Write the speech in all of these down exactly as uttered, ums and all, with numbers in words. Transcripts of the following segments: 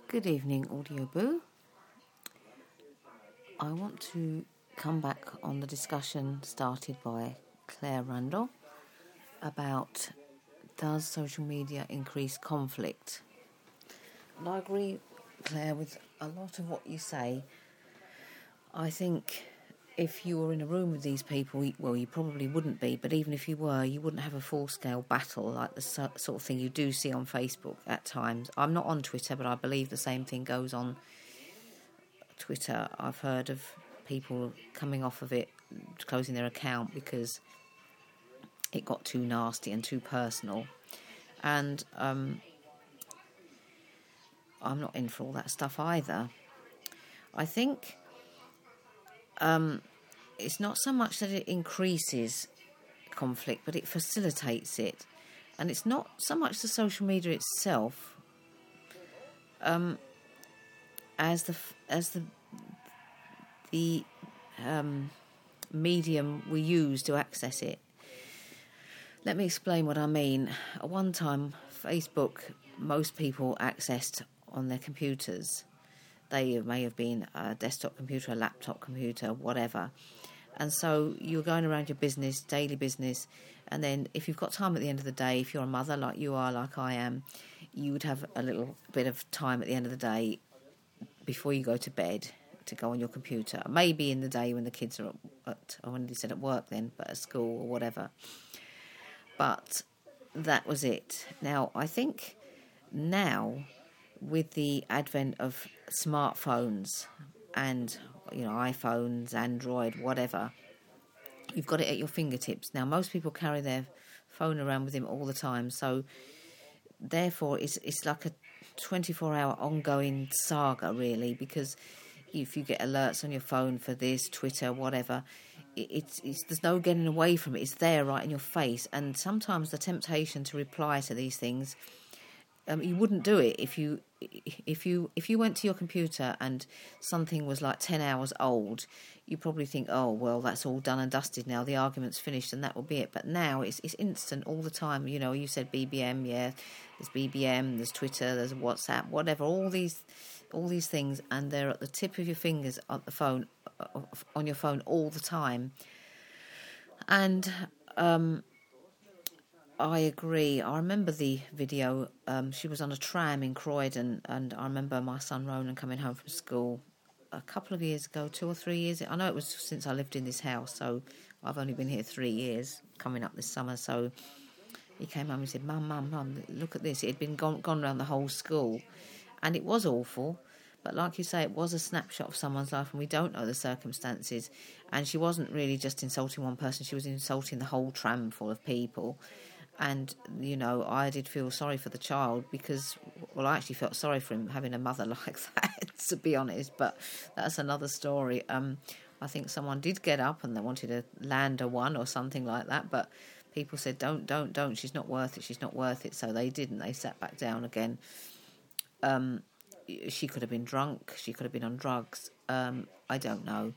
Good evening, Audio Boo. I want to come back on the discussion started by Claire Randall about does social media increase conflict? And I agree, Claire, with a lot of what you say. I think if you were in a room with these people, well, you probably wouldn't be, but even if you were, you wouldn't have a full-scale battle like the sort of thing you do see on Facebook at times. I'm not on Twitter, but I believe the same thing goes on Twitter. I've heard of people coming off of it, closing their account because it got too nasty and too personal. And um, I'm not in for all that stuff either. I think um, it's not so much that it increases conflict, but it facilitates it. And it's not so much the social media itself um, as the as the the um, medium we use to access it. Let me explain what I mean. At one time, Facebook, most people accessed on their computers. They may have been a desktop computer, a laptop computer, whatever. And so you're going around your business, daily business, and then if you've got time at the end of the day, if you're a mother like you are, like I am, you would have a little bit of time at the end of the day before you go to bed to go on your computer. Maybe in the day when the kids are at, I wanted to say at work then, but at school or whatever. But that was it. Now, I think now, with the advent of smartphones and, you know, iPhones, Android, whatever, you've got it at your fingertips. Now, most people carry their phone around with them all the time, so therefore it's it's like a twenty-four hour ongoing saga, really, because if you get alerts on your phone for this, Twitter, whatever, It's, it's there's no getting away from it. It's there right in your face. And sometimes the temptation to reply to these things, um, you wouldn't do it if you if you if you went to your computer and something was like ten hours old. You probably think, oh well, that's all done and dusted now. The argument's finished, and that will be it. But now it's it's instant all the time. You know, you said B B M, yeah. There's B B M, there's Twitter, there's WhatsApp, whatever. All these all these things, and they're at the tip of your fingers on the phone. on your phone all the time. And um, I agree. I remember the video. Um, she was on a tram in Croydon, and I remember my son Ronan coming home from school a couple of years ago, two or three years. I know it was since I lived in this house, so I've only been here three years, coming up this summer. So he came home and said, Mum, Mum, Mum, look at this. It had been gone, gone around the whole school, and it was awful. But like you say, it was a snapshot of someone's life, and we don't know the circumstances. And she wasn't really just insulting one person, she was insulting the whole tram full of people. And, you know, I did feel sorry for the child because, well, I actually felt sorry for him having a mother like that, to be honest. But that's another story. Um, I think someone did get up and they wanted to land a one or something like that. But people said, don't, don't, don't, she's not worth it, she's not worth it. So they didn't. They sat back down again. Um... She could have been drunk. She could have been on drugs. Um, I don't know.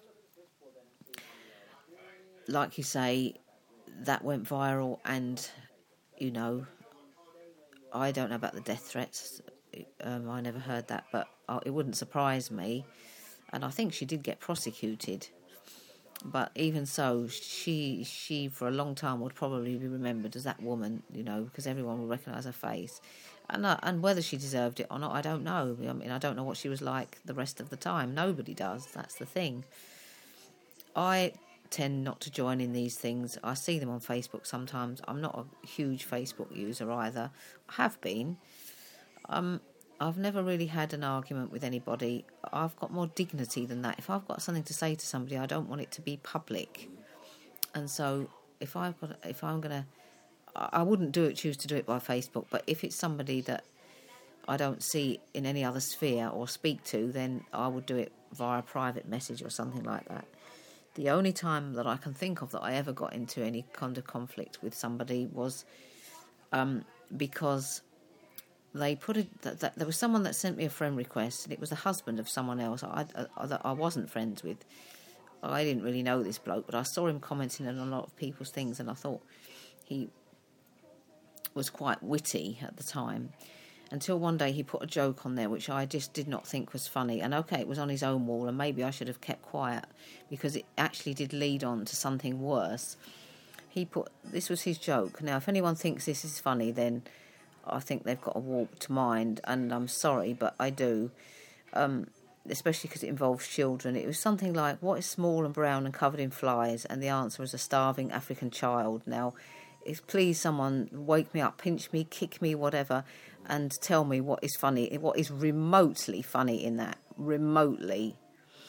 Like you say, that went viral, and, you know, I don't know about the death threats. Um, I never heard that, but it wouldn't surprise me. And I think she did get prosecuted. But even so, she, she for a long time would probably be remembered as that woman, you know, because everyone will recognise her face. And uh, and whether she deserved it or not, I don't know. I mean, I don't know what she was like the rest of the time. Nobody does. That's the thing. I tend not to join in these things. I see them on Facebook sometimes. I'm not a huge Facebook user either. I have been. Um, I've never really had an argument with anybody. I've got more dignity than that. If I've got something to say to somebody, I don't want it to be public. And so if I've got, if I'm going to, I wouldn't do it, choose to do it by Facebook, but if it's somebody that I don't see in any other sphere or speak to, then I would do it via a private message or something like that. The only time that I can think of that I ever got into any kind of conflict with somebody was um, because they put it, that, that there was someone that sent me a friend request, and it was the husband of someone else I, I, that I wasn't friends with. I didn't really know this bloke, but I saw him commenting on a lot of people's things, and I thought he was quite witty at the time. until one day he put a joke on there which I just did not think was funny. And okay, it was on his own wall, and maybe I should have kept quiet because it actually did lead on to something worse. He put, this was his joke. Now, if anyone thinks this is funny, then I think they've got a warped mind, and I'm sorry, but I do, um, especially because it involves children. It was something like, what is small and brown and covered in flies? And the answer was a starving African child. Now, if please someone wake me up, pinch me, kick me, whatever, and tell me what is funny, what is remotely funny in that, remotely.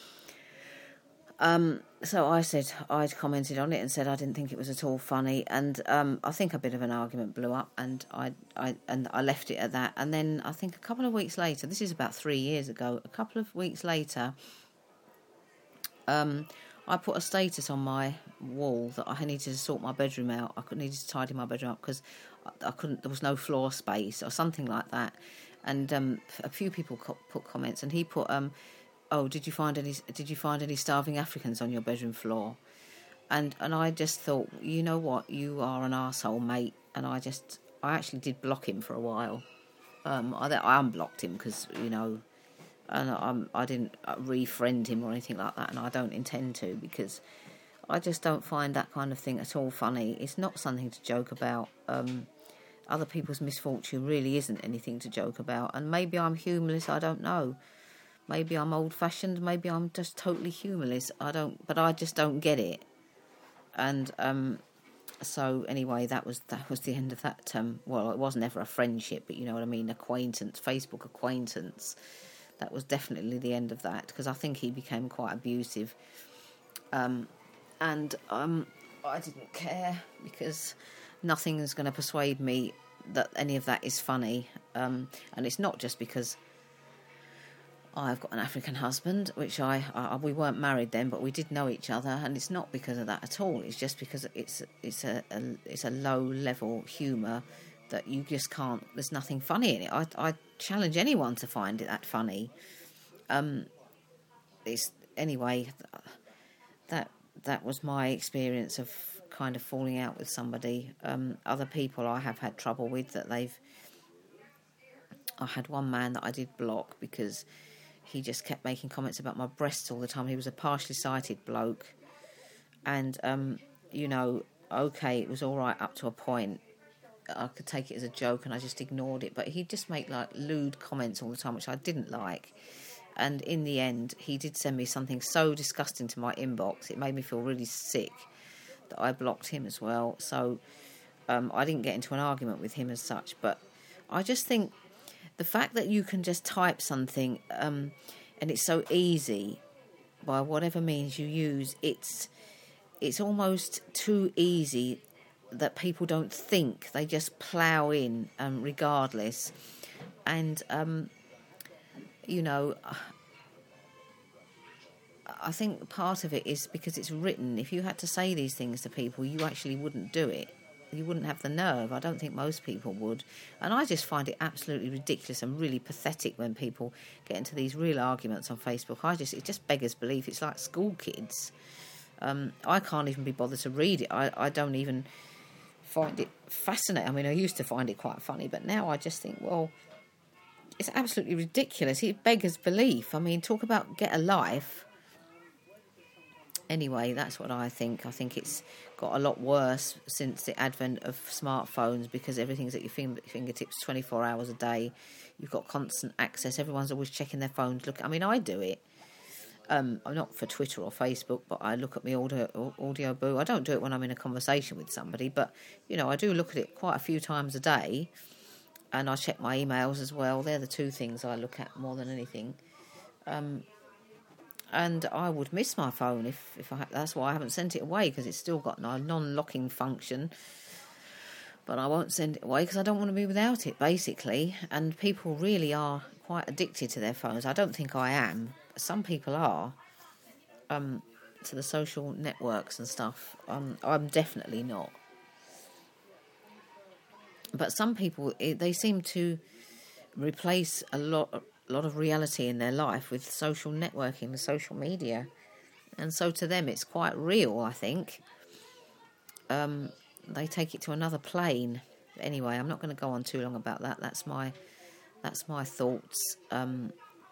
Um, so I said, I'd commented on it and said I didn't think it was at all funny, and um, I think a bit of an argument blew up, and I, I, and I left it at that. And then I think a couple of weeks later, this is about three years ago, a couple of weeks later, um, I put a status on my wall that I needed to sort my bedroom out. I needed to tidy my bedroom up because I couldn't. There was no floor space or something like that. And um, a few people co- put comments, and he put, um, "Oh, did you find any? Did you find any starving Africans on your bedroom floor?" And and I just thought, you know what, you are an arsehole, mate. And I just, I actually did block him for a while. Um, I, I unblocked him because, you know. And I'm, I didn't refriend him or anything like that, and I don't intend to, because I just don't find that kind of thing at all funny. It's not something to joke about. Um, other people's misfortune really isn't anything to joke about, and maybe I'm humorless, I don't know. Maybe I'm old-fashioned, maybe I'm just totally humorless, I don't, but I just don't get it. And um, so anyway, that was that was the end of that. Um, well, it wasn't ever a friendship, but you know what I mean, acquaintance, Facebook acquaintance. That was definitely the end of that, because I think he became quite abusive. Um, and um, I didn't care, because nothing is going to persuade me that any of that is funny. Um, and it's not just because I've got an African husband, which I, I we weren't married then, but we did know each other, and it's not because of that at all. It's just because it's it's a, a it's a low level humour that you just can't. There's nothing funny in it. I I challenge anyone to find it that funny. Um, it's anyway. That that was my experience of kind of falling out with somebody. Um, other people I have had trouble with that they've. I had one man that I did block because he just kept making comments about my breasts all the time. He was a partially sighted bloke, and um, you know, okay, it was all right up to a point. I could take it as a joke, and I just ignored it. But he'd just make like lewd comments all the time, which I didn't like. And in the end, he did send me something so disgusting to my inbox. It made me feel really sick that I blocked him as well. So um, I didn't get into an argument with him as such. But I just think the fact that you can just type something um, and it's so easy by whatever means you use, it's it's almost too easy that people don't think. They just plough in um, regardless. And, um, you know, I think part of it is because it's written. If you had to say these things to people, you actually wouldn't do it. You wouldn't have the nerve. I don't think most people would. And I just find it absolutely ridiculous and really pathetic when people get into these real arguments on Facebook. I just, it just beggars belief. It's like school kids. Um, I can't even be bothered to read it. I, I don't even find it fascinating. I mean, I used to find it quite funny, but now I just think, well, it's absolutely ridiculous. It beggars belief. I mean, talk about get a life. Anyway, that's what I think. I think it's got a lot worse since the advent of smartphones, because everything's at your finger- fingertips twenty-four hours a day. You've got constant access. Everyone's always checking their phones. Look, I mean, I do it. Um, I'm not for Twitter or Facebook, but I look at my audio, audio boo. I don't do it when I'm in a conversation with somebody, but, you know, I do look at it quite a few times a day, and I check my emails as well. They're the two things I look at more than anything. Um, and I would miss my phone if, if I. That's why I haven't sent it away, because it's still got no non-locking function. But I won't send it away because I don't want to be without it, basically. And people really are quite addicted to their phones. I don't think I am. Some people are, um, to the social networks and stuff. Um, I'm definitely not. But some people, they seem to replace a lot, a lot of reality in their life with social networking and social media. And so to them, it's quite real, I think. Um, they take it to another plane. Anyway, I'm not going to go on too long about that. That's my That's my thoughts. Um,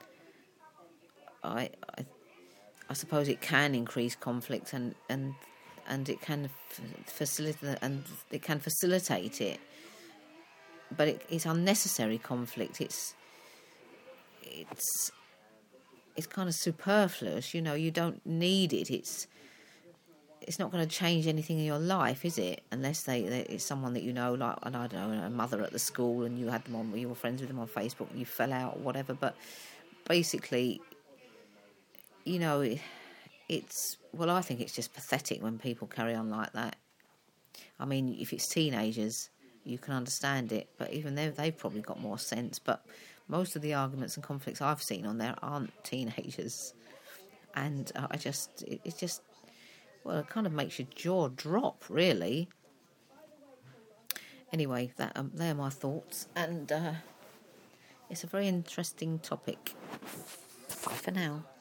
I, I I suppose it can increase conflict and and, and it can f- facilitate and it can facilitate it, but it, it's unnecessary conflict. It's it's it's kind of superfluous. You know, you don't need it. It's it's not going to change anything in your life, is it? Unless they, they it's someone that you know, like, and I don't know, a mother at the school, and you had them on, you were friends with them on Facebook, and you fell out or whatever. But basically, you know, it, it's well, I think it's just pathetic when people carry on like that. I mean, if it's teenagers, you can understand it, but even they they've probably got more sense. But most of the arguments and conflicts I've seen on there aren't teenagers, and uh, I just it, it just. Well, it kind of makes your jaw drop, really. Anyway, that um, they're my thoughts, and uh, it's a very interesting topic. Bye for now.